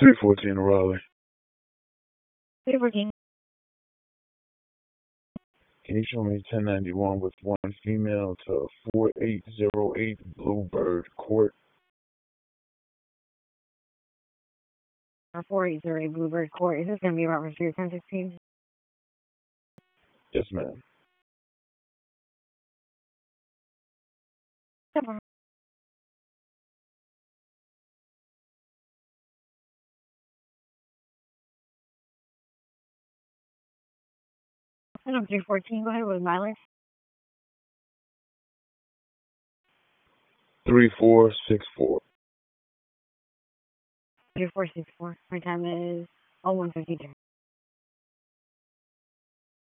314 Raleigh. 314. Can you show me 1091 with one female to 4808 Bluebird Court? 4808 Bluebird Court. Is this going to be Robert Street 1016? Yes, ma'am. Seven. Item 314, go ahead with mileage. 3464. 3464. My time is 0152.